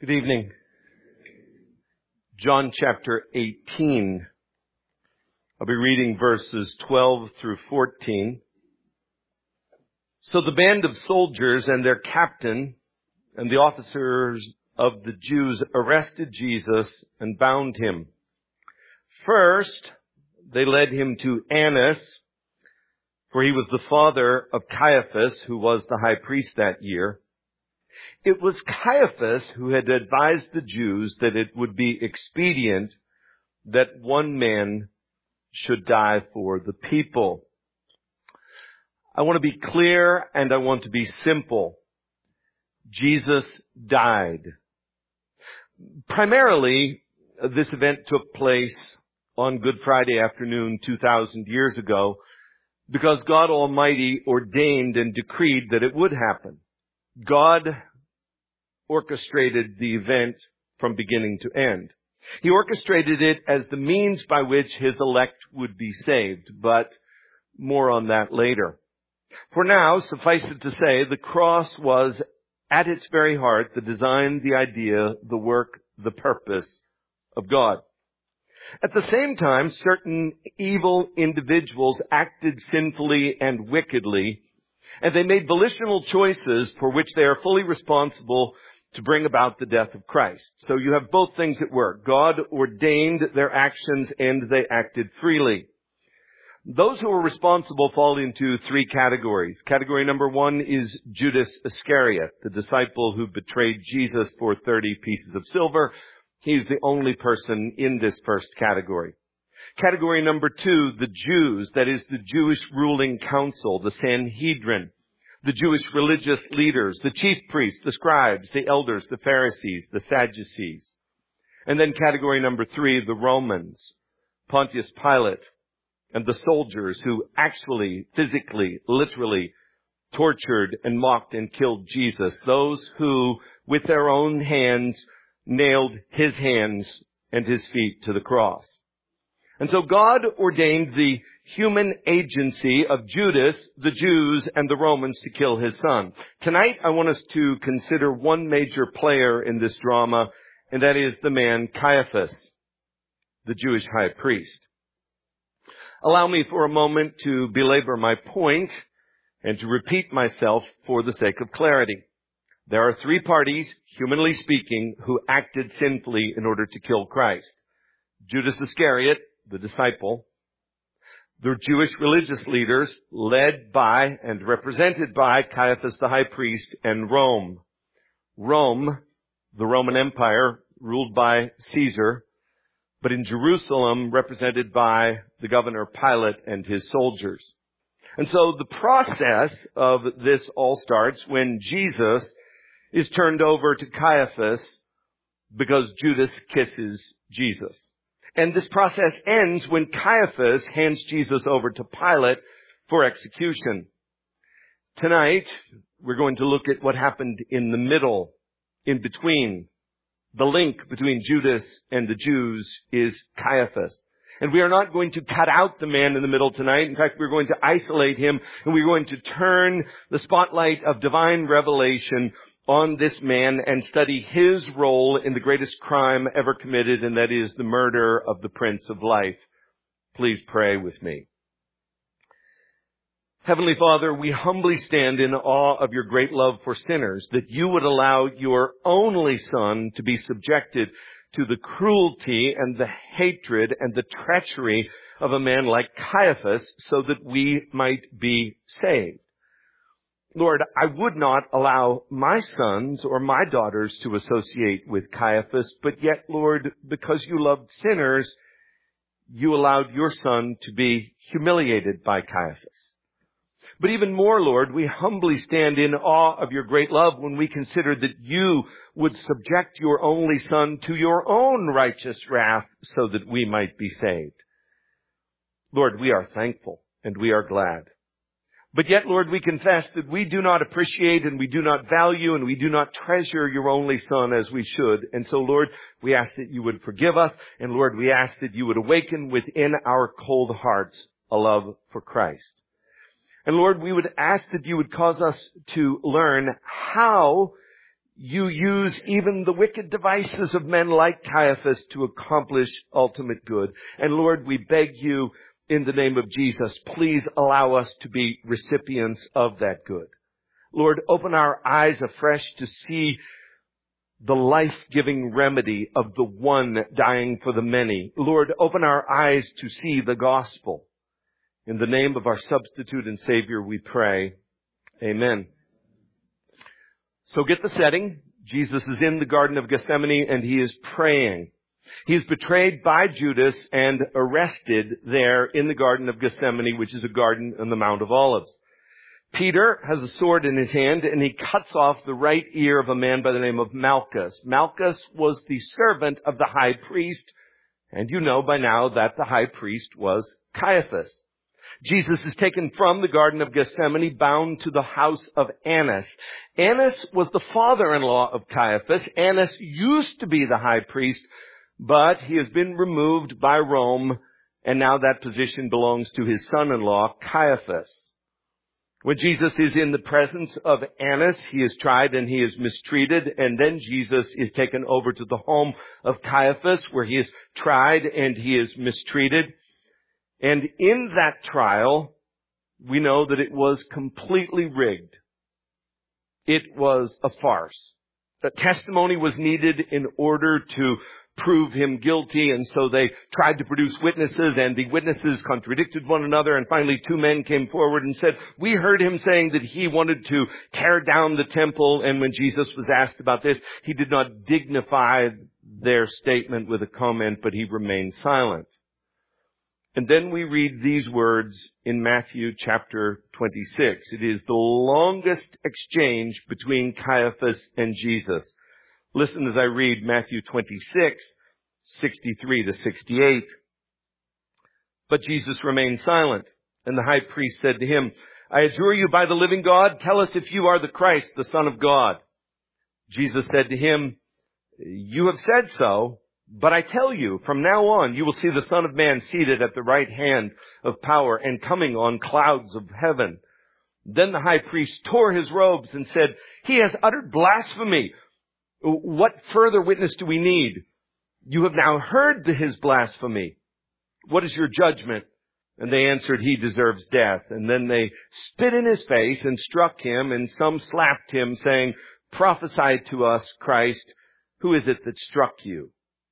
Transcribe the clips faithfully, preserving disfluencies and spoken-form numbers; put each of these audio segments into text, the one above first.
Good evening. John chapter eighteen. I'll be reading verses twelve through fourteen. So the band of soldiers and their captain and the officers of the Jews arrested Jesus and bound him. First, they led him to Annas, for he was the father of Caiaphas, who was the high priest that year. It was Caiaphas who had advised the Jews that it would be expedient that one man should die for the people. I want to be clear and I want to be simple. Jesus died. Primarily, this event took place on Good Friday afternoon two thousand years ago because God Almighty ordained and decreed that it would happen. God orchestrated the event from beginning to end. He orchestrated it as the means by which his elect would be saved, but more on that later. For now, suffice it to say, the cross was at its very heart the design, the idea, the work, the purpose of God. At the same time, certain evil individuals acted sinfully and wickedly, and they made volitional choices for which they are fully responsible to bring about the death of Christ. So you have both things at work. God ordained their actions and they acted freely. Those who are responsible fall into three categories. Category number one is Judas Iscariot, the disciple who betrayed Jesus for thirty pieces of silver. He's the only person in this first category. Category number two, the Jews, that is the Jewish ruling council, the Sanhedrin, the Jewish religious leaders, the chief priests, the scribes, the elders, the Pharisees, the Sadducees. And then category number three, the Romans, Pontius Pilate, and the soldiers who actually, physically, literally tortured and mocked and killed Jesus. Those who, with their own hands, nailed his hands and his feet to the cross. And so God ordained the human agency of Judas, the Jews, and the Romans to kill his son. Tonight, I want us to consider one major player in this drama, and that is the man Caiaphas, the Jewish high priest. Allow me for a moment to belabor my point and to repeat myself for the sake of clarity. There are three parties, humanly speaking, who acted sinfully in order to kill Christ. Judas Iscariot, the disciple, the Jewish religious leaders led by and represented by Caiaphas the high priest, and Rome. Rome, the Roman Empire, ruled by Caesar, but in Jerusalem represented by the governor Pilate and his soldiers. And so the process of this all starts when Jesus is turned over to Caiaphas because Judas kisses Jesus. And this process ends when Caiaphas hands Jesus over to Pilate for execution. Tonight, we're going to look at what happened in the middle, in between. The link between Judas and the Jews is Caiaphas. And we are not going to cut out the man in the middle tonight. In fact, we're going to isolate him, and we're going to turn the spotlight of divine revelation on this man and study his role in the greatest crime ever committed, and that is the murder of the Prince of Life. Please pray with me. Heavenly Father, we humbly stand in awe of your great love for sinners, that you would allow your only Son to be subjected to the cruelty and the hatred and the treachery of a man like Caiaphas so that we might be saved. Lord, I would not allow my sons or my daughters to associate with Caiaphas, but yet, Lord, because you loved sinners, you allowed your Son to be humiliated by Caiaphas. But even more, Lord, we humbly stand in awe of your great love when we consider that you would subject your only Son to your own righteous wrath so that we might be saved. Lord, we are thankful and we are glad. But yet, Lord, we confess that we do not appreciate and we do not value and we do not treasure your only Son as we should. And so, Lord, we ask that you would forgive us. And Lord, we ask that you would awaken within our cold hearts a love for Christ. And Lord, we would ask that you would cause us to learn how you use even the wicked devices of men like Caiaphas to accomplish ultimate good. And Lord, we beg you in the name of Jesus, please allow us to be recipients of that good. Lord, open our eyes afresh to see the life-giving remedy of the one dying for the many. Lord, open our eyes to see the gospel. In the name of our substitute and Savior, we pray. Amen. So get the setting. Jesus is in the Garden of Gethsemane and he is praying. He is betrayed by Judas and arrested there in the Garden of Gethsemane, which is a garden on the Mount of Olives. Peter has a sword in his hand and he cuts off the right ear of a man by the name of Malchus. Malchus was the servant of the high priest, and you know by now that the high priest was Caiaphas. Jesus is taken from the Garden of Gethsemane, bound to the house of Annas. Annas was the father-in-law of Caiaphas. Annas used to be the high priest, but he has been removed by Rome, and now that position belongs to his son-in-law, Caiaphas. When Jesus is in the presence of Annas, he is tried and he is mistreated, and then Jesus is taken over to the home of Caiaphas, where he is tried and he is mistreated. And in that trial, we know that it was completely rigged. It was a farce. A testimony was needed in order to prove him guilty, and so they tried to produce witnesses, and the witnesses contradicted one another, and finally two men came forward and said, we heard him saying that he wanted to tear down the temple, and when Jesus was asked about this, he did not dignify their statement with a comment, but he remained silent. And then we read these words in Matthew chapter twenty-six. It is the longest exchange between Caiaphas and Jesus. Listen as I read Matthew twenty-six, sixty-three to sixty-eight. But Jesus remained silent, and the high priest said to him, I adjure you by the living God, tell us if you are the Christ, the Son of God. Jesus said to him, you have said so, but I tell you, from now on you will see the Son of Man seated at the right hand of power and coming on clouds of heaven. Then the high priest tore his robes and said, he has uttered blasphemy. What further witness do we need? You have now heard his blasphemy. What is your judgment? And they answered, he deserves death. And then they spit in his face and struck him, and some slapped him, saying, prophesy to us, Christ, who is it that struck you?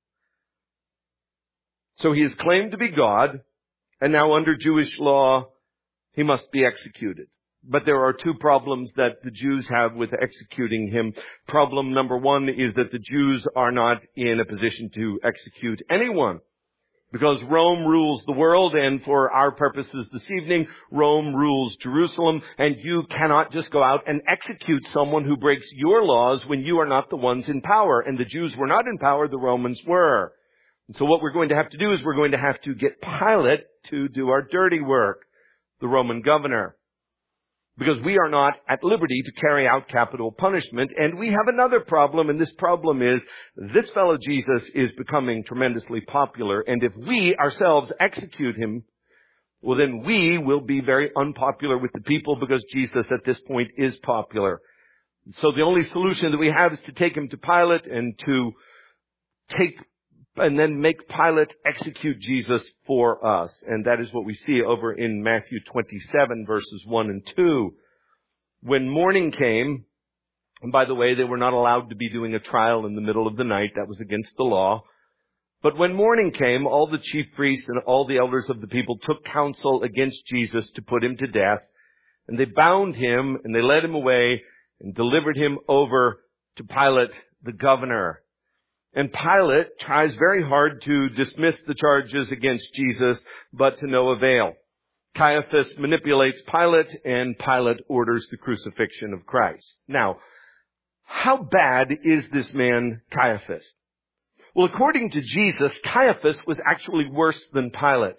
So he is claimed to be God, and now under Jewish law, he must be executed. But there are two problems that the Jews have with executing him. Problem number one is that the Jews are not in a position to execute anyone, because Rome rules the world, and for our purposes this evening, Rome rules Jerusalem, and you cannot just go out and execute someone who breaks your laws when you are not the ones in power. And the Jews were not in power, the Romans were. And so what we're going to have to do is we're going to have to get Pilate to do our dirty work, the Roman governor. Because we are not at liberty to carry out capital punishment. And we have another problem, and this problem is this fellow Jesus is becoming tremendously popular. And if we ourselves execute him, well, then we will be very unpopular with the people, because Jesus at this point is popular. So the only solution that we have is to take him to Pilate and to take and then make Pilate execute Jesus for us. And that is what we see over in Matthew twenty-seven, verses one and two. When morning came, and by the way, they were not allowed to be doing a trial in the middle of the night. That was against the law. But when morning came, all the chief priests and all the elders of the people took counsel against Jesus to put him to death. And they bound him, and they led him away and delivered him over to Pilate, the governor. And Pilate tries very hard to dismiss the charges against Jesus, but to no avail. Caiaphas manipulates Pilate, and Pilate orders the crucifixion of Christ. Now, how bad is this man Caiaphas? Well, according to Jesus, Caiaphas was actually worse than Pilate.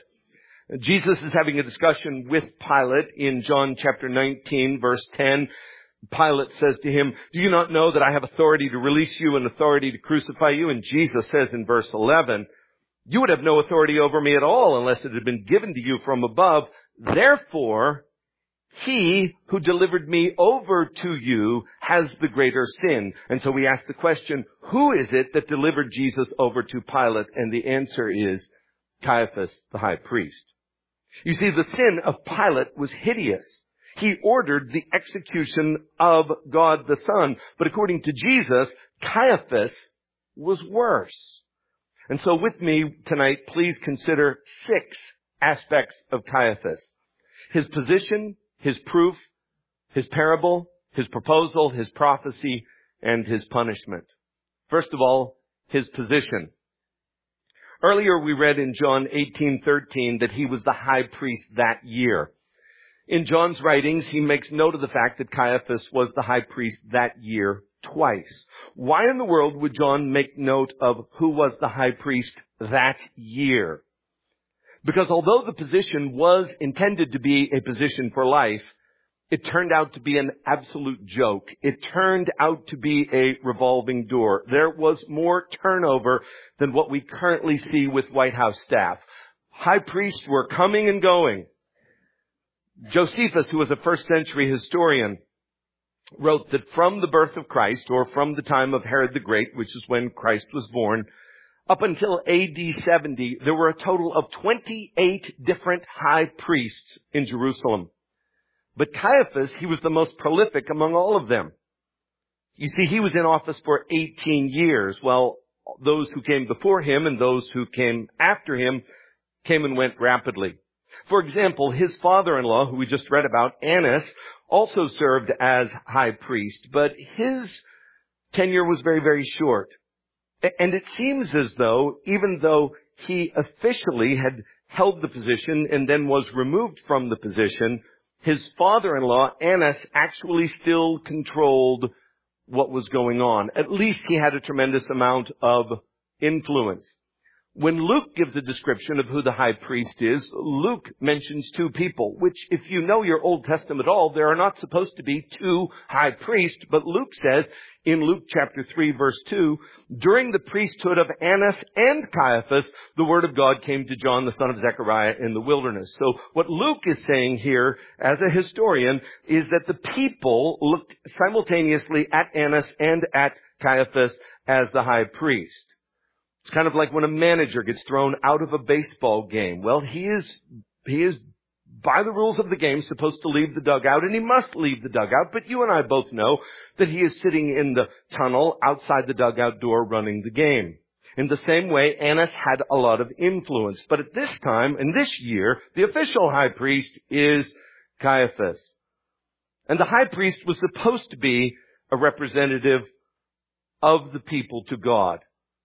Jesus is having a discussion with Pilate in John chapter nineteen, verse ten. Pilate says to him, do you not know that I have authority to release you and authority to crucify you? And Jesus says in verse eleven, you would have no authority over me at all unless it had been given to you from above. Therefore, he who delivered me over to you has the greater sin. And so we ask the question, who is it that delivered Jesus over to Pilate? And the answer is Caiaphas, the high priest. You see, the sin of Pilate was hideous. He ordered the execution of God the Son. But according to Jesus, Caiaphas was worse. And so with me tonight, please consider six aspects of Caiaphas. His position, his proof, his parable, his proposal, his prophecy, and his punishment. First of all, his position. Earlier we read in John eighteen thirteen that he was the high priest that year. In John's writings, he makes note of the fact that Caiaphas was the high priest that year twice. Why in the world would John make note of who was the high priest that year? Because although the position was intended to be a position for life, it turned out to be an absolute joke. It turned out to be a revolving door. There was more turnover than what we currently see with White House staff. High priests were coming and going. Josephus, who was a first century historian, wrote that from the birth of Christ, or from the time of Herod the Great, which is when Christ was born, up until A D seventy, there were a total of twenty-eight different high priests in Jerusalem. But Caiaphas, he was the most prolific among all of them. You see, he was in office for eighteen years, while those who came before him and those who came after him came and went rapidly. For example, his father-in-law, who we just read about, Annas, also served as high priest, but his tenure was very, very short. And it seems as though, even though he officially had held the position and then was removed from the position, his father-in-law, Annas, actually still controlled what was going on. At least he had a tremendous amount of influence. When Luke gives a description of who the high priest is, Luke mentions two people, which if you know your Old Testament at all, there are not supposed to be two high priests, but Luke says in Luke chapter three verse two, during the priesthood of Annas and Caiaphas, the word of God came to John the son of Zechariah in the wilderness. So what Luke is saying here as a historian is that the people looked simultaneously at Annas and at Caiaphas as the high priest. It's kind of like when a manager gets thrown out of a baseball game. Well, he is, he is, by the rules of the game, supposed to leave the dugout, and he must leave the dugout. But you and I both know that he is sitting in the tunnel outside the dugout door running the game. In the same way, Annas had a lot of influence. But at this time, in this year, the official high priest is Caiaphas. And the high priest was supposed to be a representative of the people to God.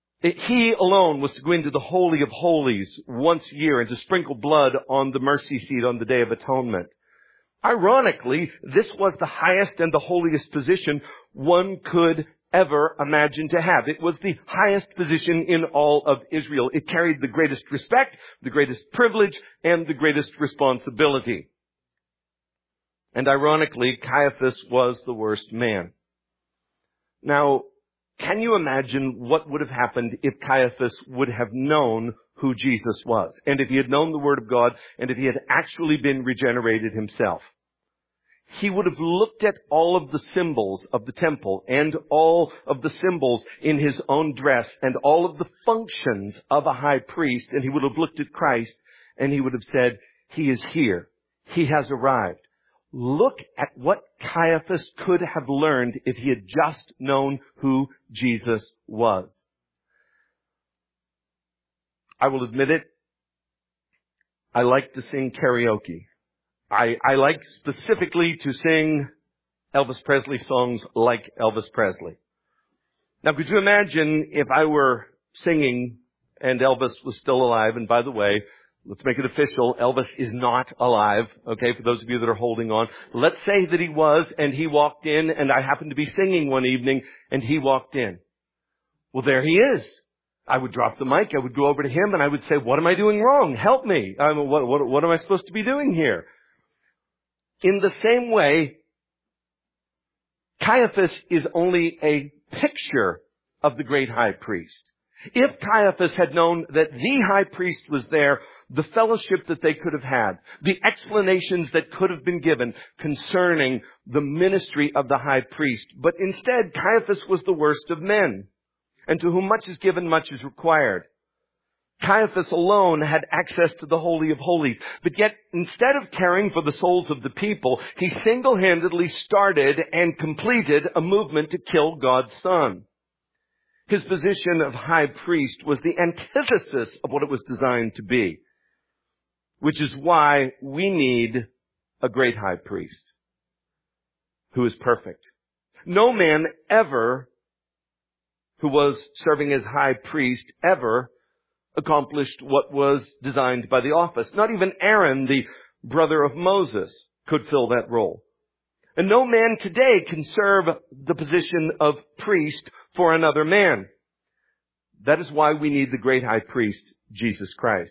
He alone was to go into the Holy of Holies once a year and to sprinkle blood on the mercy seat on the Day of Atonement. Ironically, this was the highest and the holiest position one could ever imagine to have. It was the highest position in all of Israel. It carried the greatest respect, the greatest privilege, and the greatest responsibility. And ironically, Caiaphas was the worst man. Now, can you imagine what would have happened if Caiaphas would have known who Jesus was, and if he had known the Word of God, and if he had actually been regenerated himself? He would have looked at all of the symbols of the temple and all of the symbols in his own dress and all of the functions of a high priest, and he would have looked at Christ and he would have said, he is here. He has arrived. Look at what Caiaphas could have learned if he had just known who Jesus was. I will admit it, I like to sing karaoke. I, I like specifically to sing Elvis Presley songs like Elvis Presley. Now, could you imagine if I were singing and Elvis was still alive? And by the way, let's make it official. Elvis is not alive, okay, for those of you that are holding on. Let's say that he was, and he walked in, and I happened to be singing one evening, and he walked in. Well, there he is. I would drop the mic, I would go over to him, and I would say, what am I doing wrong? Help me. I mean, what, what, what am I supposed to be doing here? In the same way, Caiaphas is only a picture of the great high priest. If Caiaphas had known that the high priest was there, the fellowship that they could have had, the explanations that could have been given concerning the ministry of the high priest. But instead, Caiaphas was the worst of men, and to whom much is given, much is required. Caiaphas alone had access to the Holy of Holies. But yet, instead of caring for the souls of the people, he single-handedly started and completed a movement to kill God's Son. His position of high priest was the antithesis of what it was designed to be, which is why we need a great high priest who is perfect. No man ever who was serving as high priest ever accomplished what was designed by the office. Not even Aaron, the brother of Moses, could fill that role. And no man today can serve the position of priest for another man. That is why we need the great high priest, Jesus Christ.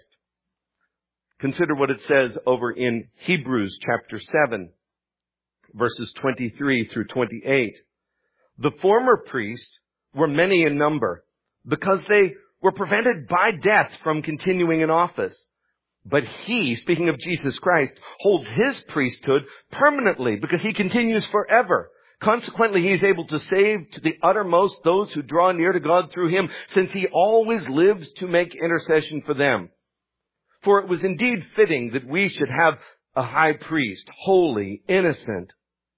Consider what it says over in Hebrews chapter seven, verses twenty-three through twenty-eight. The former priests were many in number because they were prevented by death from continuing in office. But he, speaking of Jesus Christ, holds his priesthood permanently because he continues forever. Consequently, he is able to save to the uttermost those who draw near to God through him, since he always lives to make intercession for them. For it was indeed fitting that we should have a high priest, holy, innocent,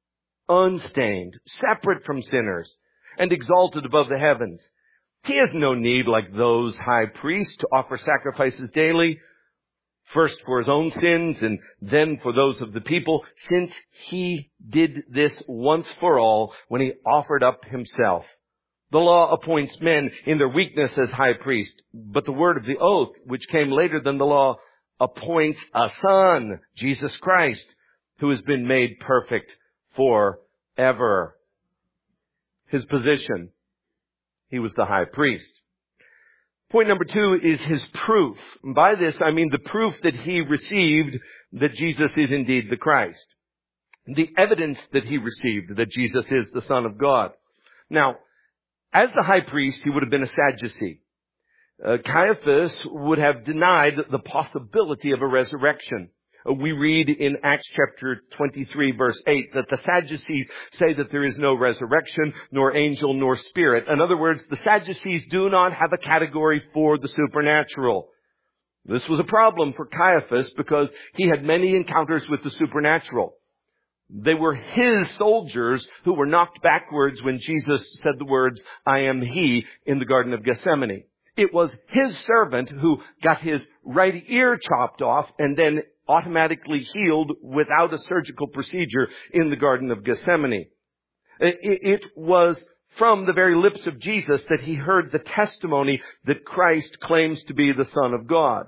unstained, separate from sinners, and exalted above the heavens. He has no need, like those high priests, to offer sacrifices daily, first for his own sins and then for those of the people, since he did this once for all when he offered up himself. The law appoints men in their weakness as high priest, but the word of the oath, which came later than the law, appoints a son, Jesus Christ, who has been made perfect forever. His position: he was the high priest. Point number two is his proof. And by this, I mean the proof that he received that Jesus is indeed the Christ. The evidence that he received that Jesus is the Son of God. Now, as the high priest, he would have been a Sadducee. Uh, Caiaphas would have denied the possibility of a resurrection. We read in Acts chapter twenty-three, verse eight, that the Sadducees say that there is no resurrection, nor angel, nor spirit. In other words, the Sadducees do not have a category for the supernatural. This was a problem for Caiaphas because he had many encounters with the supernatural. They were his soldiers who were knocked backwards when Jesus said the words, "I am he," in the Garden of Gethsemane. It was his servant who got his right ear chopped off and then automatically healed without a surgical procedure in the Garden of Gethsemane. It was from the very lips of Jesus that he heard the testimony that Christ claims to be the Son of God.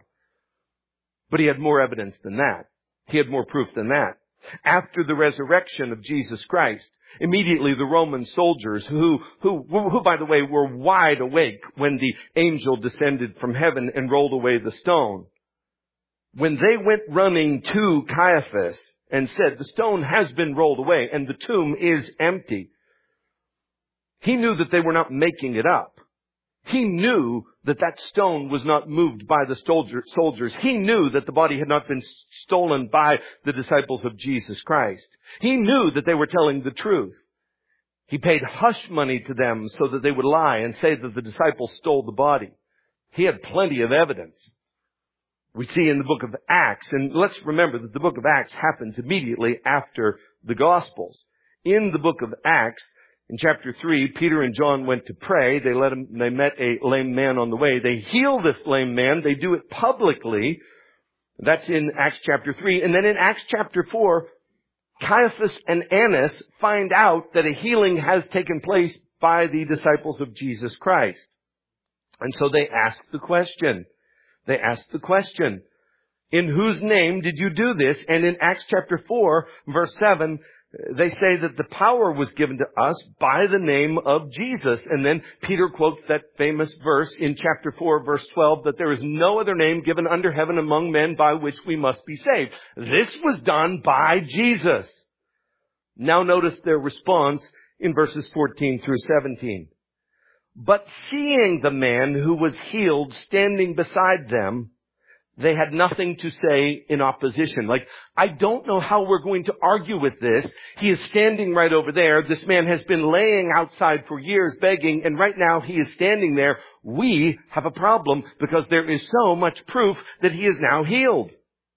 But he had more evidence than that. He had more proof than that. After the resurrection of Jesus Christ, immediately the Roman soldiers, who, who, who, by the way, were wide awake when the angel descended from heaven and rolled away the stone, when they went running to Caiaphas and said, "The stone has been rolled away and the tomb is empty," he knew that they were not making it up. He knew that that stone was not moved by the soldiers. He knew that the body had not been stolen by the disciples of Jesus Christ. He knew that they were telling the truth. He paid hush money to them so that they would lie and say that the disciples stole the body. He had plenty of evidence. We see in the book of Acts, and let's remember that the book of Acts happens immediately after the Gospels. In the book of Acts, in chapter three, Peter and John went to pray. They let him, they met a lame man on the way. They heal this lame man. They do it publicly. That's in Acts chapter three. And then in Acts chapter four, Caiaphas and Annas find out that a healing has taken place by the disciples of Jesus Christ. And so they ask the question. They ask the question, "In whose name did you do this?" And in Acts chapter four, verse seven, they say that the power was given to us by the name of Jesus. And then Peter quotes that famous verse in chapter four, verse twelve, that there is no other name given under heaven among men by which we must be saved. This was done by Jesus. Now notice their response in verses fourteen through seventeen. But seeing the man who was healed standing beside them, they had nothing to say in opposition. Like, I don't know how we're going to argue with this. He is standing right over there. This man has been laying outside for years begging, and right now he is standing there. We have a problem because there is so much proof that he is now healed.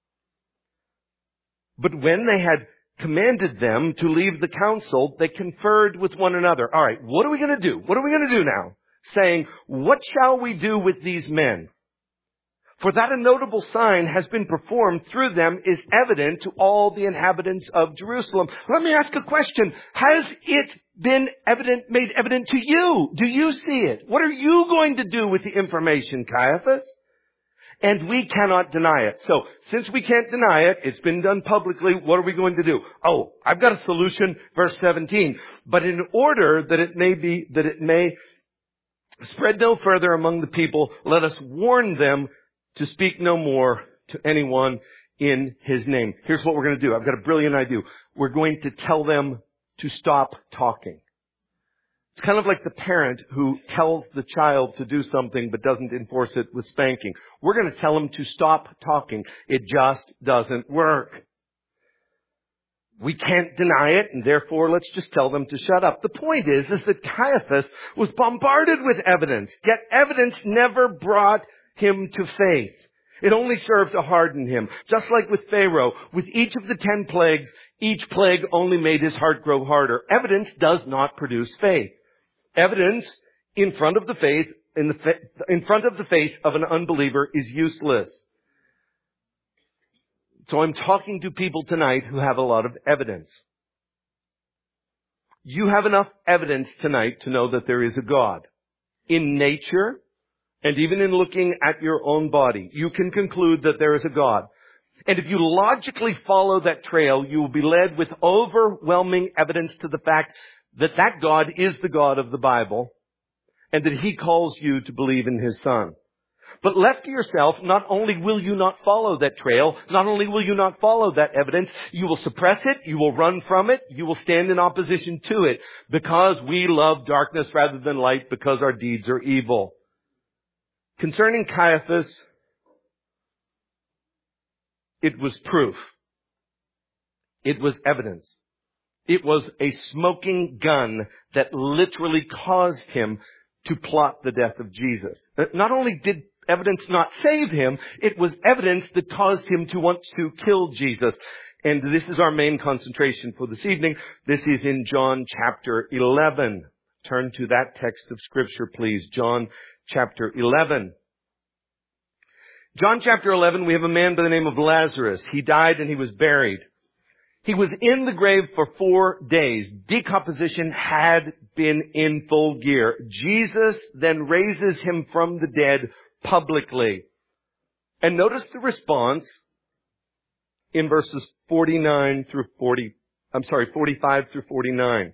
But when they had commanded them to leave the council, they conferred with one another. All right, what are we going to do? What are we going to do now? Saying, what shall we do with these men? For that a notable sign has been performed through them is evident to all the inhabitants of Jerusalem. Let me ask a question. Has it been evident, made evident to you? Do you see it? What are you going to do with the information, Caiaphas? And we cannot deny it. So, since we can't deny it, it's been done publicly, what are we going to do? Oh, I've got a solution, verse seventeen. But in order that it may be, that it may spread no further among the people, let us warn them to speak no more to anyone in his name. Here's what we're going to do. I've got a brilliant idea. We're going to tell them to stop talking. It's kind of like the parent who tells the child to do something but doesn't enforce it with spanking. We're going to tell them to stop talking. It just doesn't work. We can't deny it, and therefore let's just tell them to shut up. The point is, is that Caiaphas was bombarded with evidence, yet evidence never brought him to faith. It only served to harden him. Just like with Pharaoh, with each of the ten plagues, each plague only made his heart grow harder. Evidence does not produce faith. Evidence in front of the faith, in the fa- in front of the face of an unbeliever is useless. So I'm talking to people tonight who have a lot of evidence. You have enough evidence tonight to know that there is a God. In nature, and even in looking at your own body, you can conclude that there is a God. And if you logically follow that trail, you will be led with overwhelming evidence to the fact that that God is the God of the Bible, and that He calls you to believe in His Son. But left to yourself, not only will you not follow that trail, not only will you not follow that evidence, you will suppress it, you will run from it, you will stand in opposition to it, because we love darkness rather than light, because our deeds are evil. Concerning Caiaphas, it was proof. It was evidence. It was a smoking gun that literally caused him to plot the death of Jesus. Not only did evidence not save him, it was evidence that caused him to want to kill Jesus. And this is our main concentration for this evening. This is in John chapter eleven. Turn to that text of Scripture, please. John chapter eleven. John chapter eleven, we have a man by the name of Lazarus. He died and he was buried. He was in the grave for four days. Decomposition had been in full gear. Jesus then raises him from the dead publicly. And notice the response in verses forty-nine through forty, I'm sorry, forty-five through forty-nine.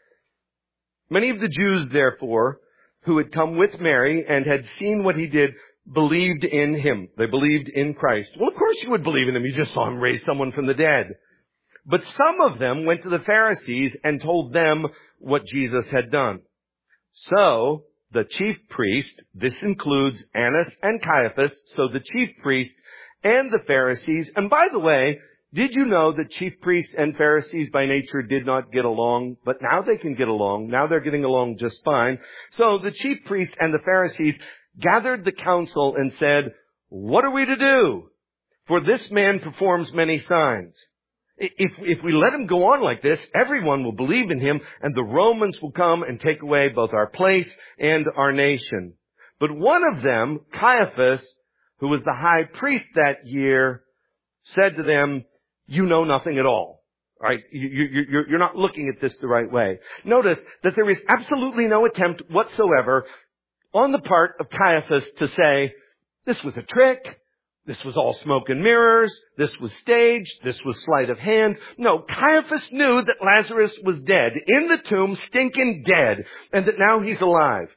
Many of the Jews, therefore, who had come with Mary and had seen what he did, believed in him. They believed in Christ. Well, of course you would believe in him. You just saw him raise someone from the dead. But some of them went to the Pharisees and told them what Jesus had done. So the chief priest, this includes Annas and Caiaphas, so the chief priest and the Pharisees, and by the way, did you know that chief priests and Pharisees by nature did not get along, but now they can get along. Now they're getting along just fine. So the chief priests and the Pharisees gathered the council and said, what are we to do? For this man performs many signs. If, if we let him go on like this, everyone will believe in him, and the Romans will come and take away both our place and our nation. But one of them, Caiaphas, who was the high priest that year, said to them, you know nothing at all. All right? You, you, you're, you're not looking at this the right way. Notice that there is absolutely no attempt whatsoever on the part of Caiaphas to say, this was a trick. This was all smoke and mirrors. This was staged. This was sleight of hand. No, Caiaphas knew that Lazarus was dead, in the tomb, stinking dead, and that now he's alive.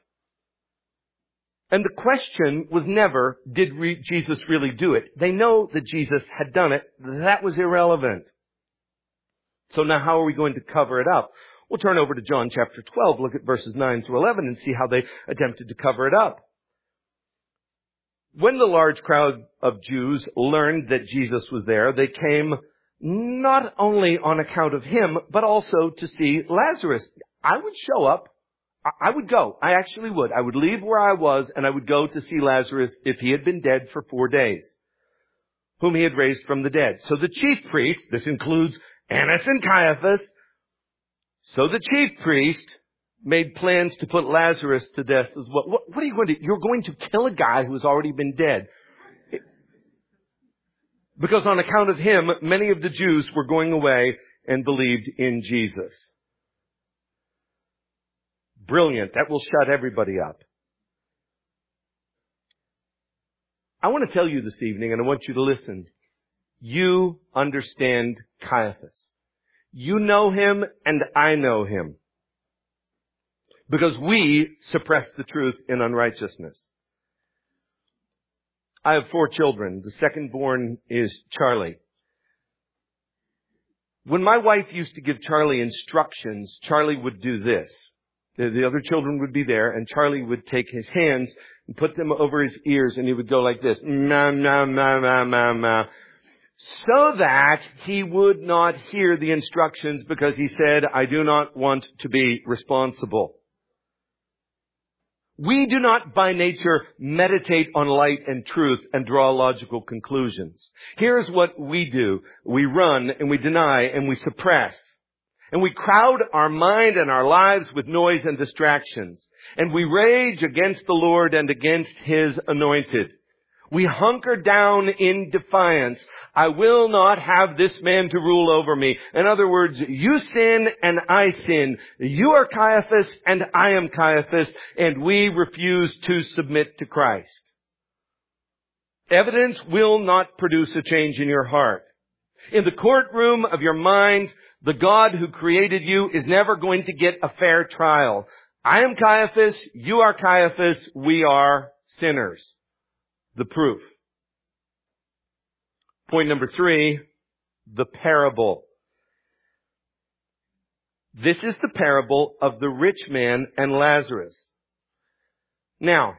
And the question was never, did re- Jesus really do it? They know that Jesus had done it. That was irrelevant. So now how are we going to cover it up? We'll turn over to John chapter twelve, look at verses nine through eleven and see how they attempted to cover it up. When the large crowd of Jews learned that Jesus was there, they came not only on account of him, but also to see Lazarus. I would show up. I would go. I actually would. I would leave where I was and I would go to see Lazarus if he had been dead for four days, whom he had raised from the dead. So the chief priest, this includes Annas and Caiaphas, so the chief priest made plans to put Lazarus to death as well. What, what are you going to do? You're going to kill a guy who has already been dead. Because on account of him, many of the Jews were going away and believed in Jesus. Brilliant. That will shut everybody up. I want to tell you this evening, and I want you to listen. You understand Caiaphas. You know him, and I know him. Because we suppress the truth in unrighteousness. I have four children. The second born is Charlie. When my wife used to give Charlie instructions, Charlie would do this. The, the other children would be there, and Charlie would take his hands and put them over his ears, and he would go like this, ma, ma, ma, ma, ma, ma, so that he would not hear the instructions because he said, I do not want to be responsible. We do not by nature meditate on light and truth and draw logical conclusions. Here's what we do. We run and we deny and we suppress. And we crowd our mind and our lives with noise and distractions. And we rage against the Lord and against His anointed. We hunker down in defiance. I will not have this man to rule over me. In other words, you sin and I sin. You are Caiaphas and I am Caiaphas, and we refuse to submit to Christ. Evidence will not produce a change in your heart. In the courtroom of your mind, the God who created you is never going to get a fair trial. I am Caiaphas, you are Caiaphas, we are sinners. The proof. Point number three, the parable. This is the parable of the rich man and Lazarus. Now,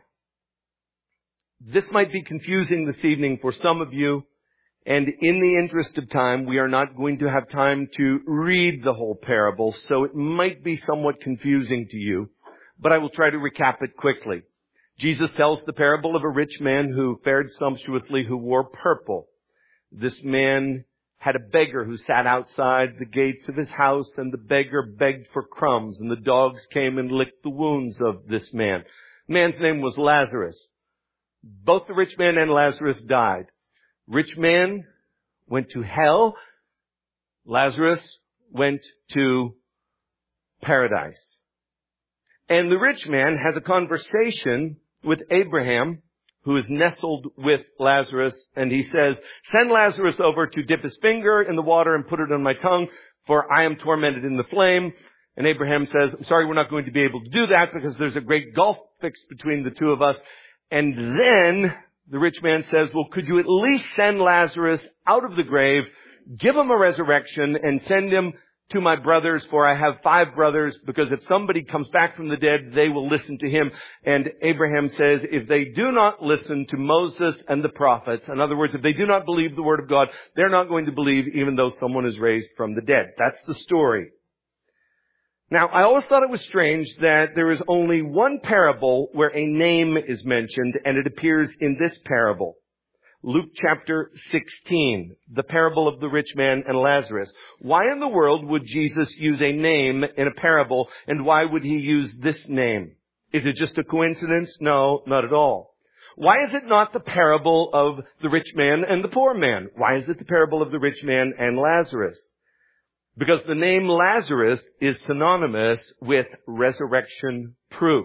this might be confusing this evening for some of you, and in the interest of time, we are not going to have time to read the whole parable, so it might be somewhat confusing to you, but I will try to recap it quickly. Jesus tells the parable of a rich man who fared sumptuously, who wore purple. This man had a beggar who sat outside the gates of his house, and the beggar begged for crumbs, and the dogs came and licked the wounds of this man. The man's name was Lazarus. Both the rich man and Lazarus died. Rich man went to hell. Lazarus went to paradise. And the rich man has a conversation with Abraham, who is nestled with Lazarus, and he says, send Lazarus over to dip his finger in the water and put it on my tongue, for I am tormented in the flame. And Abraham says, I'm sorry, we're not going to be able to do that because there's a great gulf fixed between the two of us. And then the rich man says, well, could you at least send Lazarus out of the grave, give him a resurrection, and send him to my brothers, for I have five brothers, because if somebody comes back from the dead, they will listen to him. And Abraham says, if they do not listen to Moses and the prophets, in other words, if they do not believe the word of God, they're not going to believe even though someone is raised from the dead. That's the story. Now, I always thought it was strange that there is only one parable where a name is mentioned, and it appears in this parable. Luke chapter sixteen, the parable of the rich man and Lazarus. Why in the world would Jesus use a name in a parable, and why would he use this name? Is it just a coincidence? No, not at all. Why is it not the parable of the rich man and the poor man? Why is it the parable of the rich man and Lazarus? Because the name Lazarus is synonymous with resurrection proof.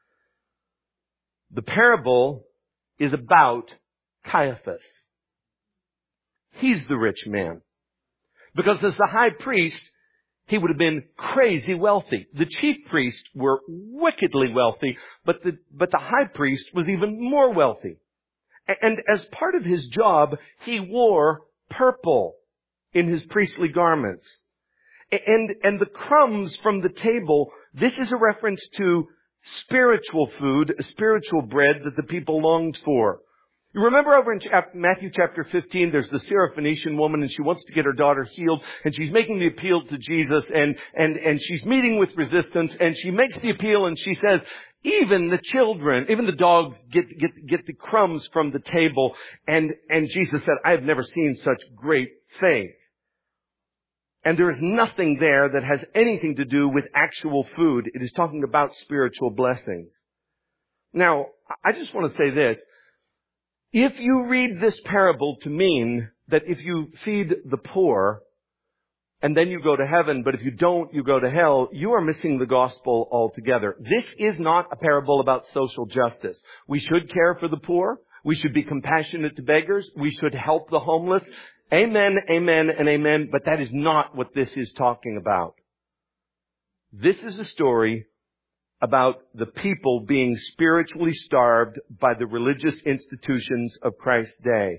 The parable is about Caiaphas. He's the rich man. Because as the high priest, he would have been crazy wealthy. The chief priests were wickedly wealthy, but the, but the high priest was even more wealthy. And as part of his job, he wore purple in his priestly garments. And, and the crumbs from the table, this is a reference to spiritual food, spiritual bread that the people longed for. You remember over in Matthew chapter fifteen, there's the Syrophoenician woman, and she wants to get her daughter healed, and she's making the appeal to Jesus, and, and, and she's meeting with resistance, and she makes the appeal, and she says, even the children, even the dogs get, get, get the crumbs from the table. And, and Jesus said, I have never seen such great faith. And there is nothing there that has anything to do with actual food. It is talking about spiritual blessings. Now, I just want to say this. If you read this parable to mean that if you feed the poor and then you go to heaven, but if you don't, you go to hell, you are missing the gospel altogether. This is not a parable about social justice. We should care for the poor. We should be compassionate to beggars. We should help the homeless. Amen, amen, and amen. But that is not what this is talking about. This is a story about the people being spiritually starved by the religious institutions of Christ's day.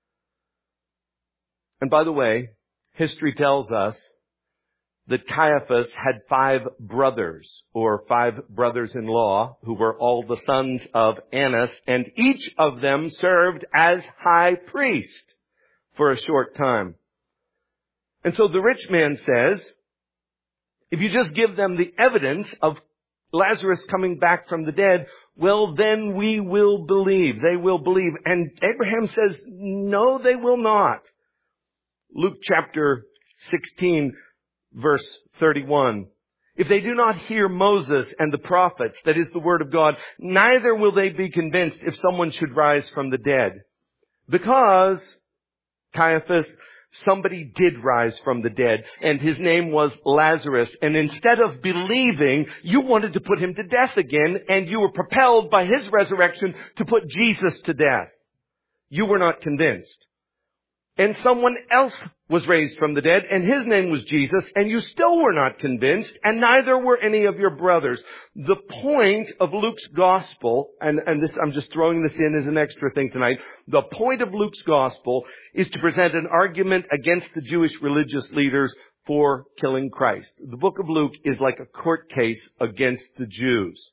And by the way, history tells us that Caiaphas had five brothers, or five brothers-in-law, who were all the sons of Annas, and each of them served as high priest for a short time. And so the rich man says, if you just give them the evidence of Lazarus coming back from the dead, well, then we will believe. They will believe. And Abraham says, no, they will not. Luke chapter sixteen, verse thirty-one. If they do not hear Moses and the prophets, that is the word of God, neither will they be convinced if someone should rise from the dead. Because, Caiaphas, somebody did rise from the dead, and his name was Lazarus. And instead of believing, you wanted to put him to death again, and you were propelled by his resurrection to put Jesus to death. You were not convinced. And someone else was raised from the dead, and his name was Jesus, and you still were not convinced, and neither were any of your brothers. The point of Luke's gospel, and, and this, I'm just throwing this in as an extra thing tonight, the point of Luke's gospel is to present an argument against the Jewish religious leaders for killing Christ. The book of Luke is like a court case against the Jews.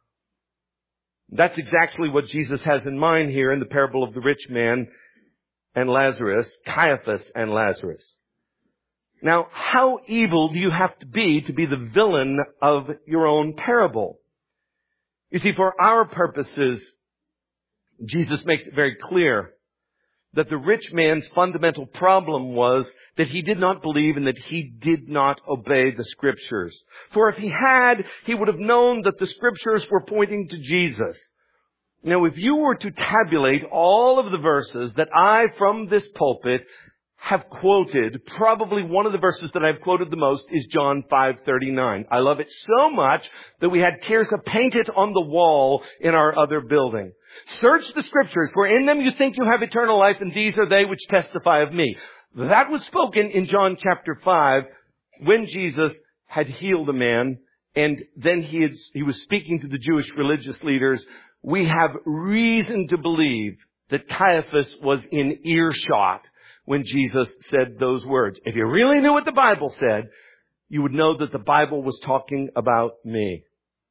That's exactly what Jesus has in mind here in the parable of the rich man and Lazarus, Caiaphas and Lazarus. Now, how evil do you have to be to be the villain of your own parable? You see, for our purposes, Jesus makes it very clear that the rich man's fundamental problem was that he did not believe and that he did not obey the Scriptures. For if he had, he would have known that the Scriptures were pointing to Jesus. Now, if you were to tabulate all of the verses that I, from this pulpit, have quoted, probably one of the verses that I've quoted the most is John five thirty-nine. I love it so much that we had Tirsa paint it on the wall in our other building. Search the Scriptures, for in them you think you have eternal life, and these are they which testify of me. That was spoken in John chapter five when Jesus had healed a man, and then he, had, he was speaking to the Jewish religious leaders. We have reason to believe that Caiaphas was in earshot when Jesus said those words. If you really knew what the Bible said, you would know that the Bible was talking about me.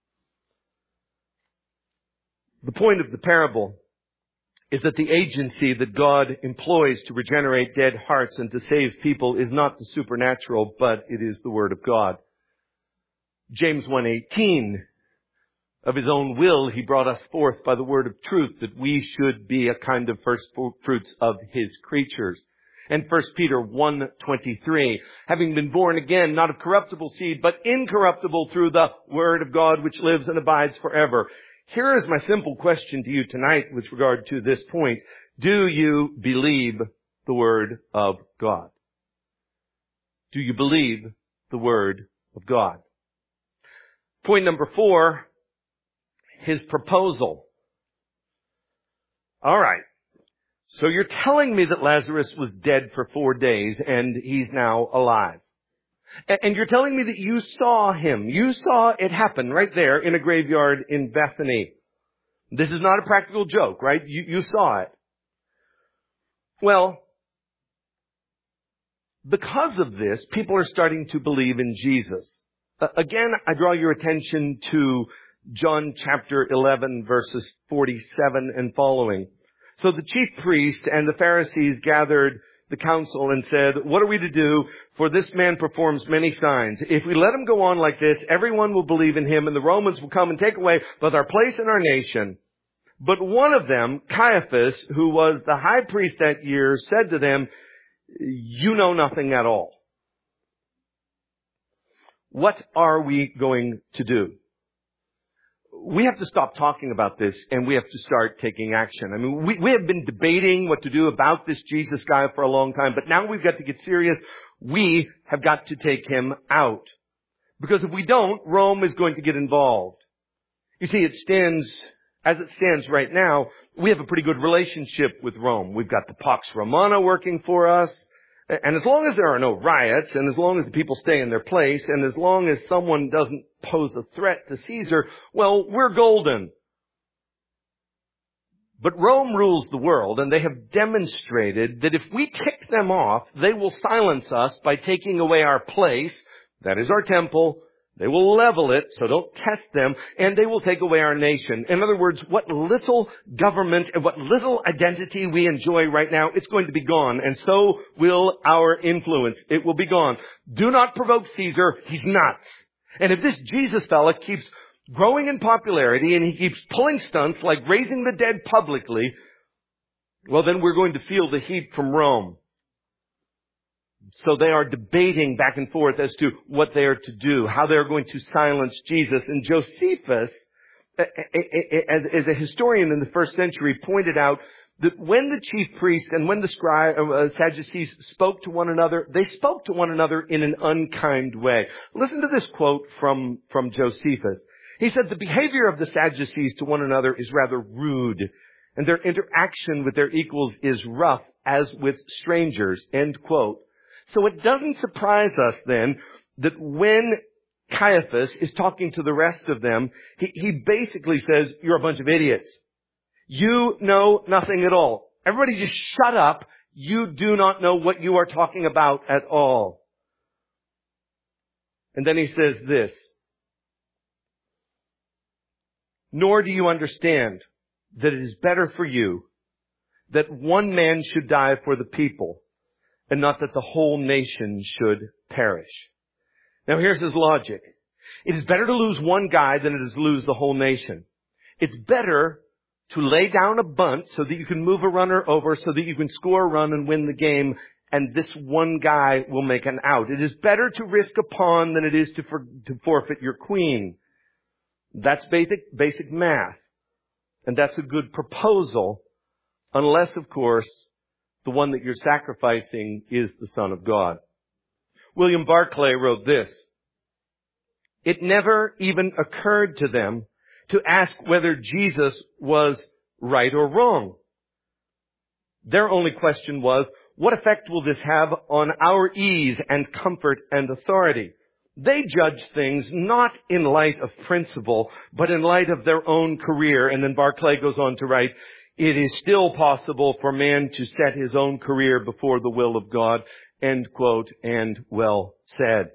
The point of the parable is that the agency that God employs to regenerate dead hearts and to save people is not the supernatural, but it is the Word of God. James one eighteen, of his own will, he brought us forth by the word of truth, that we should be a kind of first fruits of his creatures. And First Peter one twenty-three, having been born again, not of corruptible seed, but incorruptible through the word of God, which lives and abides forever. Here is my simple question to you tonight with regard to this point. Do you believe the word of God? Do you believe the word of God? Point number four, his proposal. All right. So you're telling me that Lazarus was dead for four days and he's now alive. And you're telling me that you saw him. You saw it happen right there in a graveyard in Bethany. This is not a practical joke, right? You, you saw it. Well, because of this, people are starting to believe in Jesus. Uh, again, I draw your attention to John chapter eleven, verses forty-seven and following. So the chief priest and the Pharisees gathered the council and said, "What are we to do? For this man performs many signs. If we let him go on like this, everyone will believe in him, and the Romans will come and take away both our place and our nation." But one of them, Caiaphas, who was the high priest that year, said to them, "You know nothing at all. What are we going to do?" We have to stop talking about this, and we have to start taking action. I mean, we, we have been debating what to do about this Jesus guy for a long time, but now we've got to get serious. We have got to take him out. Because if we don't, Rome is going to get involved. You see, it stands, as it stands right now, we have a pretty good relationship with Rome. We've got the Pax Romana working for us. And as long as there are no riots, and as long as the people stay in their place, and as long as someone doesn't pose a threat to Caesar, well, we're golden. But Rome rules the world, and they have demonstrated that if we tick them off, they will silence us by taking away our place, that is our temple. They will level it, so don't test them, and they will take away our nation. In other words, what little government and what little identity we enjoy right now, it's going to be gone, and so will our influence. It will be gone. Do not provoke Caesar. He's nuts. And if this Jesus fella keeps growing in popularity and he keeps pulling stunts like raising the dead publicly, well, then we're going to feel the heat from Rome. So they are debating back and forth as to what they are to do, how they are going to silence Jesus. And Josephus, as a historian in the first century, pointed out that when the chief priest and when the scribe, uh, Sadducees spoke to one another, they spoke to one another in an unkind way. Listen to this quote from, from Josephus. He said, "The behavior of the Sadducees to one another is rather rude, and their interaction with their equals is rough as with strangers." End quote. So it doesn't surprise us then that when Caiaphas is talking to the rest of them, he, he basically says, "You're a bunch of idiots. You know nothing at all. Everybody just shut up. You do not know what you are talking about at all." And then he says this, "Nor do you understand that it is better for you that one man should die for the people, and not that the whole nation should perish." Now here's his logic. It is better to lose one guy than it is to lose the whole nation. It's better to lay down a bunt so that you can move a runner over, so that you can score a run and win the game, and this one guy will make an out. It is better to risk a pawn than it is to, for, to forfeit your queen. That's basic, basic math. And that's a good proposal, unless, of course, the one that you're sacrificing is the Son of God. William Barclay wrote this, "It never even occurred to them to ask whether Jesus was right or wrong. Their only question was, what effect will this have on our ease and comfort and authority? They judged things not in light of principle, but in light of their own career." And then Barclay goes on to write, "It is still possible for man to set his own career before the will of God." End quote, and well said.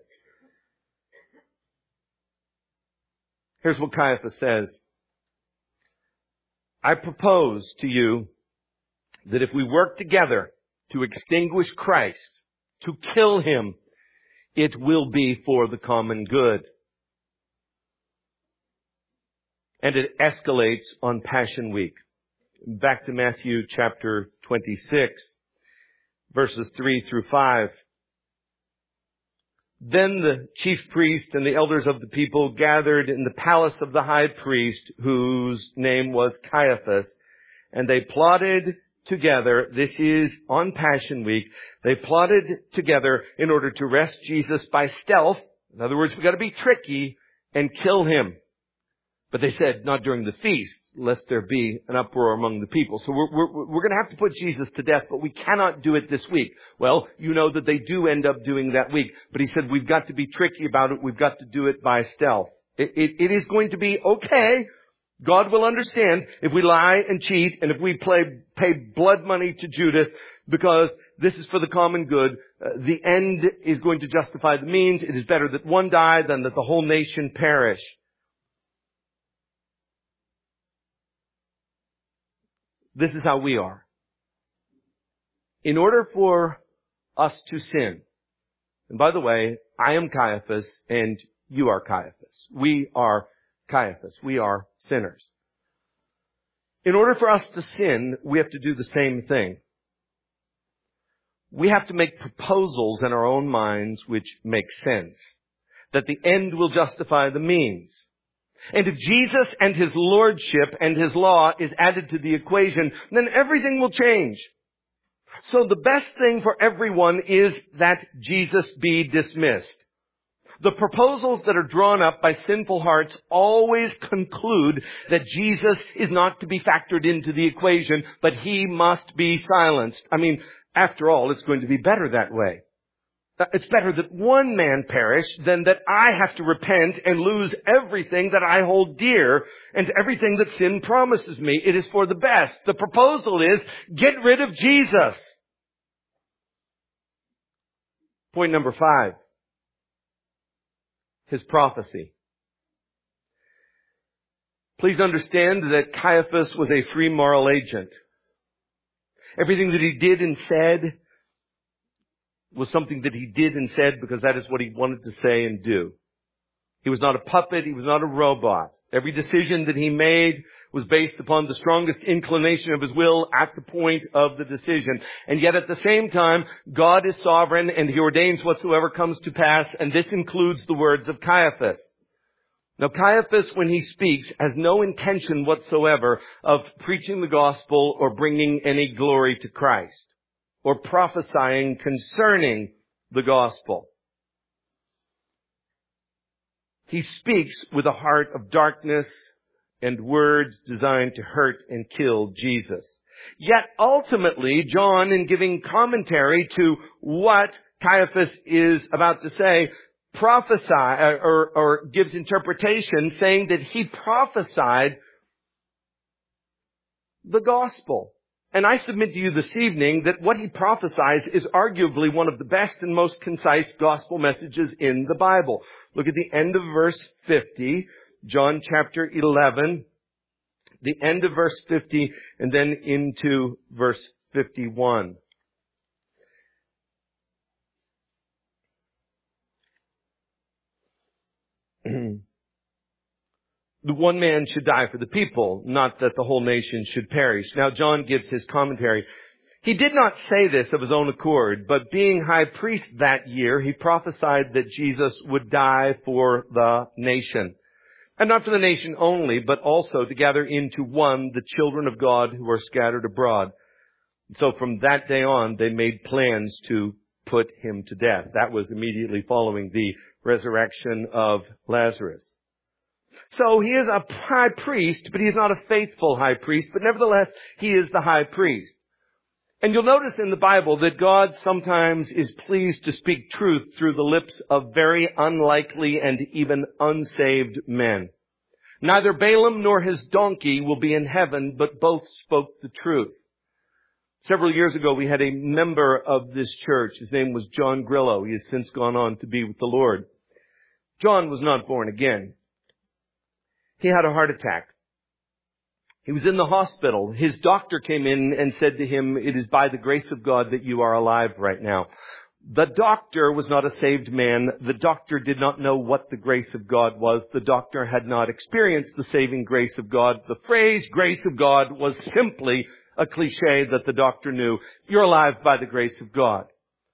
Here's what Caiaphas says. "I propose to you that if we work together to extinguish Christ, to kill him, it will be for the common good." And it escalates on Passion Week. Back to Matthew chapter twenty-six, verses three through five. "Then the chief priest and the elders of the people gathered in the palace of the high priest, whose name was Caiaphas, and they plotted together," this is on Passion Week, "they plotted together in order to arrest Jesus by stealth." In other words, we've got to be tricky and kill him. But they said, "Not during the feast, lest there be an uproar among the people." So we're, we're, we're going to have to put Jesus to death, but we cannot do it this week. Well, you know that they do end up doing that week. But he said, we've got to be tricky about it. We've got to do it by stealth. It, it, it is going to be okay. God will understand if we lie and cheat and if we play, pay blood money to Judas, because this is for the common good. uh, the end is going to justify the means. It is better that one die than that the whole nation perish. This is how we are. In order for us to sin, and by the way, I am Caiaphas and you are Caiaphas. We are Caiaphas. We are sinners. In order for us to sin, we have to do the same thing. We have to make proposals in our own minds which make sense. That the end will justify the means. And if Jesus and His Lordship and His law is added to the equation, then everything will change. So the best thing for everyone is that Jesus be dismissed. The proposals that are drawn up by sinful hearts always conclude that Jesus is not to be factored into the equation, but He must be silenced. I mean, after all, it's going to be better that way. It's better that one man perish than that I have to repent and lose everything that I hold dear and everything that sin promises me. It is for the best. The proposal is, get rid of Jesus. Point number five. His prophecy. Please understand that Caiaphas was a free moral agent. Everything that he did and said was something that he did and said because that is what he wanted to say and do. He was not a puppet. He was not a robot. Every decision that he made was based upon the strongest inclination of his will at the point of the decision. And yet at the same time, God is sovereign and He ordains whatsoever comes to pass, and this includes the words of Caiaphas. Now Caiaphas, when he speaks, has no intention whatsoever of preaching the gospel or bringing any glory to Christ or prophesying concerning the gospel. He speaks with a heart of darkness and words designed to hurt and kill Jesus. Yet ultimately, John, in giving commentary to what Caiaphas is about to say, prophesy or, or gives interpretation saying that he prophesied the gospel. And I submit to you this evening that what he prophesies is arguably one of the best and most concise gospel messages in the Bible. Look at the end of verse fifty, John chapter eleven, the end of verse fifty, and then into verse fifty-one. The one man should die for the people, not that the whole nation should perish. Now John gives his commentary. He did not say this of his own accord, but being high priest that year, he prophesied that Jesus would die for the nation. And not for the nation only, but also to gather into one the children of God who are scattered abroad. So from that day on, they made plans to put him to death. That was immediately following the resurrection of Lazarus. So he is a high priest, but he is not a faithful high priest, but nevertheless, he is the high priest. And you'll notice in the Bible that God sometimes is pleased to speak truth through the lips of very unlikely and even unsaved men. Neither Balaam nor his donkey will be in heaven, but both spoke the truth. Several years ago, we had a member of this church. His name was John Grillo. He has since gone on to be with the Lord. John was not born again. He had a heart attack. He was in the hospital. His doctor came in and said to him, "It is by the grace of God that you are alive right now." The doctor was not a saved man. The doctor did not know what the grace of God was. The doctor had not experienced the saving grace of God. The phrase grace of God was simply a cliche that the doctor knew. You're alive by the grace of God.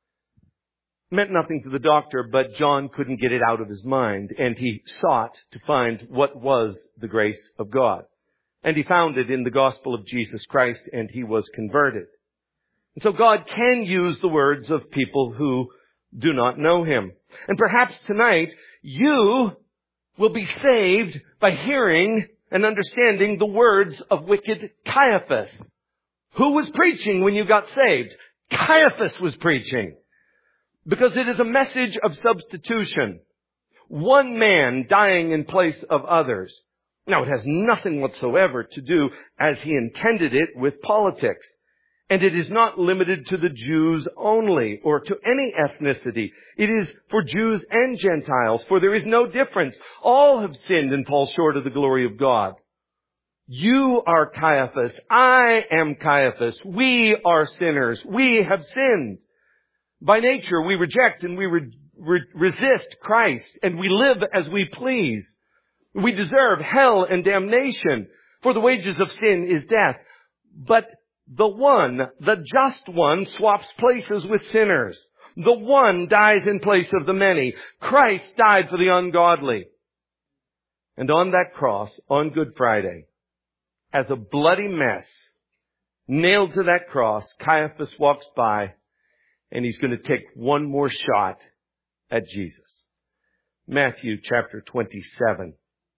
Meant nothing to the doctor, but John couldn't get it out of his mind, and he sought to find what was the grace of God. And he found it in the gospel of Jesus Christ, and he was converted. And so God can use the words of people who do not know Him. And perhaps tonight, you will be saved by hearing and understanding the words of wicked Caiaphas. Who was preaching when you got saved? Caiaphas was preaching. Because it is a message of substitution. One man dying in place of others. Now, it has nothing whatsoever to do, as he intended it, with politics. And it is not limited to the Jews only or to any ethnicity. It is for Jews and Gentiles, for there is no difference. All have sinned and fall short of the glory of God. You are Caiaphas. I am Caiaphas. We are sinners. We have sinned. By nature, we reject and we re- re- resist Christ, and we live as we please. We deserve hell and damnation, for the wages of sin is death. But the one, the just one, swaps places with sinners. The one dies in place of the many. Christ died for the ungodly. And on that cross, on Good Friday, as a bloody mess, nailed to that cross, Caiaphas walks by, and he's going to take one more shot at Jesus. Matthew chapter twenty-seven.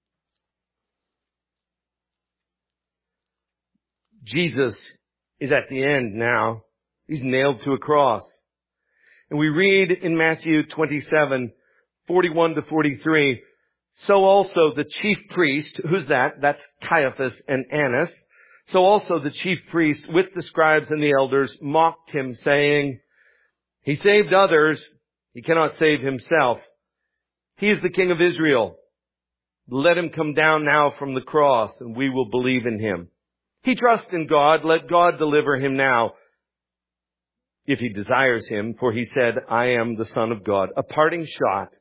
Jesus is at the end now. He's nailed to a cross. And we read in Matthew twenty-seven, forty-one to forty-three, so also the chief priest, who's that? That's Caiaphas and Annas. So also the chief priest with the scribes and the elders mocked him, saying, he saved others, he cannot save himself. He is the King of Israel. Let him come down now from the cross, and we will believe in him. He trusts in God. Let God deliver him now, if he desires him. For he said, I am the Son of God. A parting shot.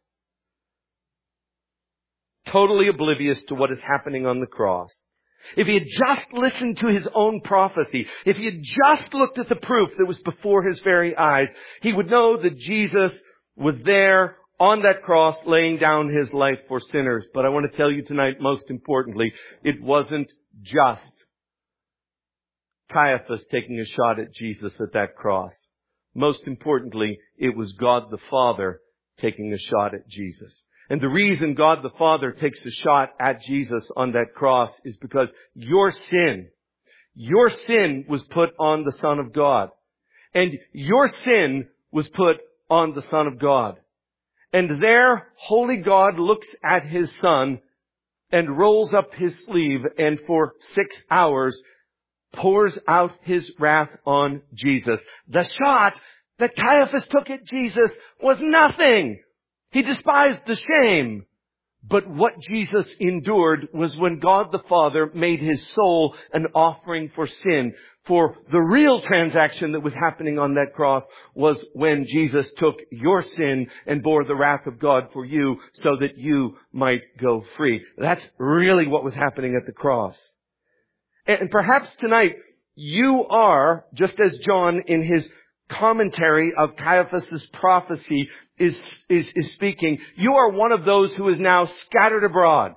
Totally oblivious to what is happening on the cross. If he had just listened to his own prophecy, if he had just looked at the proof that was before his very eyes, he would know that Jesus was there on that cross laying down his life for sinners. But I want to tell you tonight, most importantly, it wasn't just Caiaphas taking a shot at Jesus at that cross. Most importantly, it was God the Father taking a shot at Jesus. And the reason God the Father takes a shot at Jesus on that cross is because your sin, your sin was put on the Son of God. And your sin was put on the Son of God. And there, holy God looks at his Son and rolls up his sleeve and for six hours pours out his wrath on Jesus. The shot that Caiaphas took at Jesus was nothing. He despised the shame. But what Jesus endured was when God the Father made his soul an offering for sin. For the real transaction that was happening on that cross was when Jesus took your sin and bore the wrath of God for you so that you might go free. That's really what was happening at the cross. And perhaps tonight you are, just as John in his commentary of Caiaphas' prophecy is, is, is speaking, you are one of those who is now scattered abroad.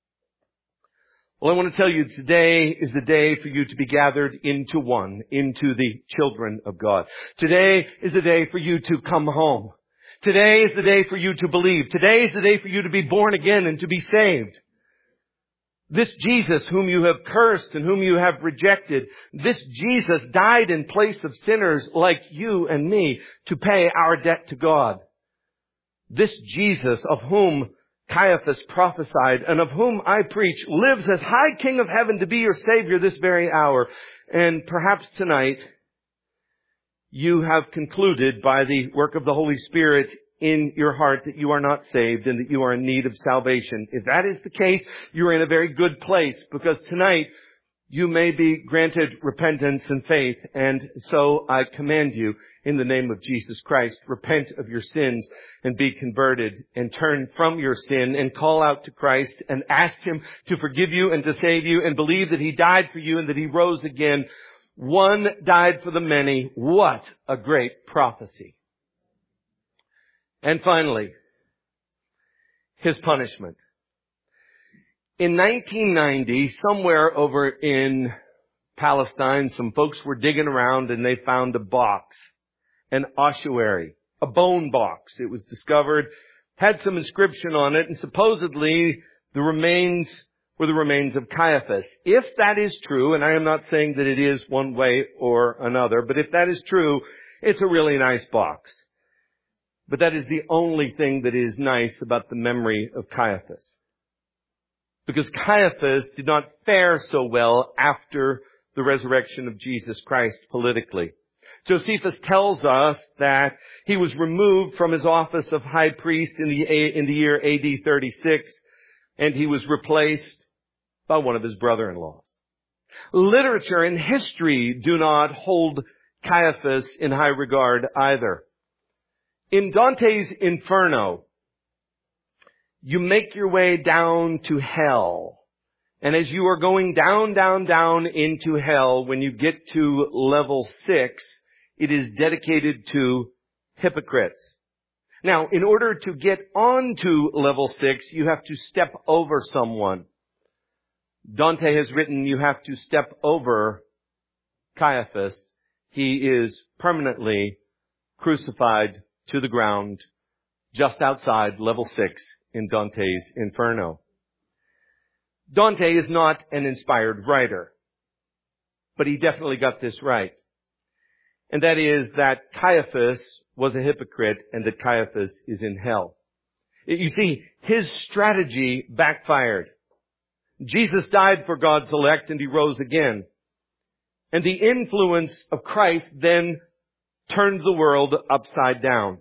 Well, I want to tell you today is the day for you to be gathered into one, into the children of God. Today is the day for you to come home. Today is the day for you to believe. Today is the day for you to be born again and to be saved. This Jesus whom you have cursed and whom you have rejected, this Jesus died in place of sinners like you and me to pay our debt to God. This Jesus of whom Caiaphas prophesied and of whom I preach lives as High King of Heaven to be your Savior this very hour. And perhaps tonight you have concluded by the work of the Holy Spirit in your heart that you are not saved and that you are in need of salvation. If that is the case, you're in a very good place, because tonight you may be granted repentance and faith. And so I command you in the name of Jesus Christ, repent of your sins and be converted and turn from your sin and call out to Christ and ask him to forgive you and to save you and believe that he died for you and that he rose again. One died for the many. What a great prophecy. And finally, his punishment. In nineteen ninety, somewhere over in Palestine, some folks were digging around and they found a box, an ossuary, a bone box. It was discovered, had some inscription on it, and supposedly the remains were the remains of Caiaphas. If that is true, and I am not saying that it is one way or another, but if that is true, it's a really nice box. But that is the only thing that is nice about the memory of Caiaphas. Because Caiaphas did not fare so well after the resurrection of Jesus Christ politically. Josephus tells us that he was removed from his office of high priest in the, in the year A D thirty-six, and he was replaced by one of his brother-in-laws. Literature and history do not hold Caiaphas in high regard either. In Dante's Inferno, you make your way down to hell. And as you are going down, down, down into hell, when you get to level six, it is dedicated to hypocrites. Now, in order to get onto level six, you have to step over someone. Dante has written you have to step over Caiaphas. He is permanently crucified to the ground just outside level six in Dante's Inferno. Dante is not an inspired writer, but he definitely got this right. And that is that Caiaphas was a hypocrite and that Caiaphas is in hell. You see, his strategy backfired. Jesus died for God's elect and he rose again. And the influence of Christ then turned the world upside down.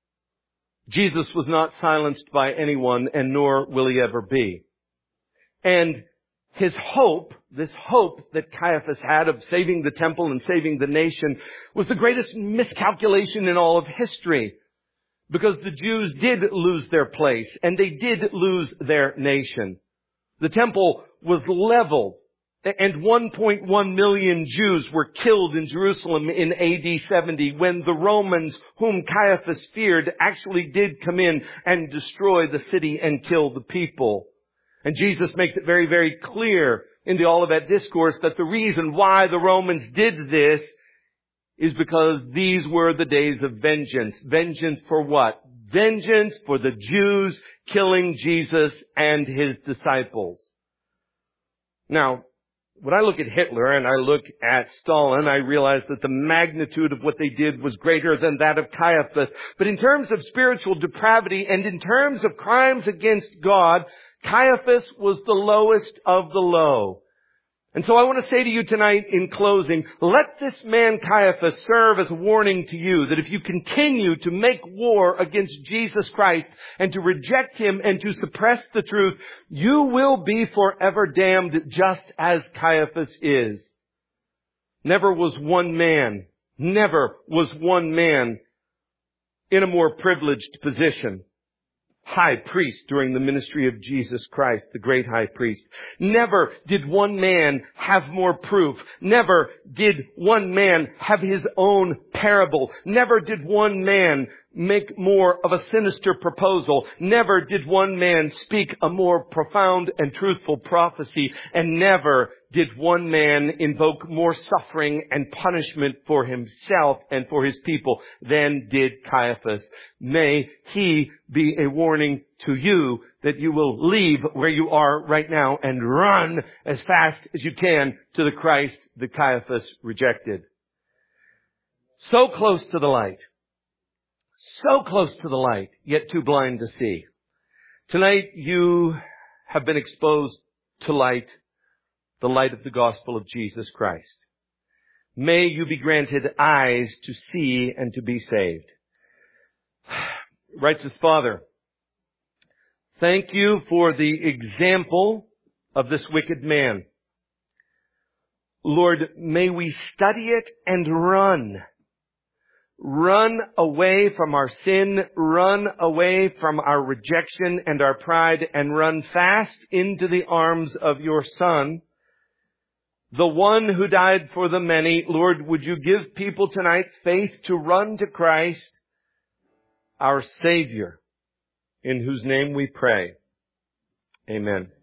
Jesus was not silenced by anyone, and nor will he ever be. And his hope, this hope that Caiaphas had of saving the temple and saving the nation, was the greatest miscalculation in all of history. Because the Jews did lose their place, and they did lose their nation. The temple was leveled, and one point one million Jews were killed in Jerusalem in A D seventy when the Romans, whom Caiaphas feared, actually did come in and destroy the city and kill the people. And Jesus makes it very, very clear in the Olivet Discourse that the reason why the Romans did this is because these were the days of vengeance. Vengeance for what? Vengeance for the Jews killing Jesus and his disciples. Now, when I look at Hitler and I look at Stalin, I realize that the magnitude of what they did was greater than that of Caiaphas. But in terms of spiritual depravity and in terms of crimes against God, Caiaphas was the lowest of the low. And so I want to say to you tonight in closing, let this man Caiaphas serve as a warning to you that if you continue to make war against Jesus Christ and to reject him and to suppress the truth, you will be forever damned just as Caiaphas is. Never was one man, never was one man in a more privileged position. High priest during the ministry of Jesus Christ, the great high priest. Never did one man have more proof. Never did one man have his own parable. Never did one man make more of a sinister proposal. Never did one man speak a more profound and truthful prophecy. And never did one man invoke more suffering and punishment for himself and for his people than did Caiaphas. May he be a warning to you that you will leave where you are right now and run as fast as you can to the Christ that Caiaphas rejected. So close to the light. So close to the light, yet too blind to see. Tonight you have been exposed to light, the light of the gospel of Jesus Christ. May you be granted eyes to see and to be saved. Righteous Father, thank you for the example of this wicked man. Lord, may we study it and run. Run away from our sin, run away from our rejection and our pride, and run fast into the arms of your Son, the one who died for the many. Lord, would you give people tonight faith to run to Christ, our Savior, in whose name we pray. Amen.